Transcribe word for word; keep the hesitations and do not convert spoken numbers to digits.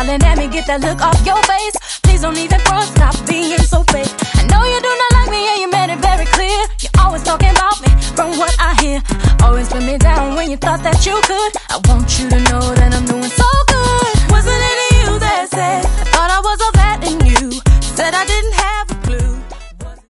smiling at me, get that look off your face. Please don't even front, stop being so fake. I know you do not like me and you made it very clear. You're always talking about me from what I hear. Always put me down when you thought that you could.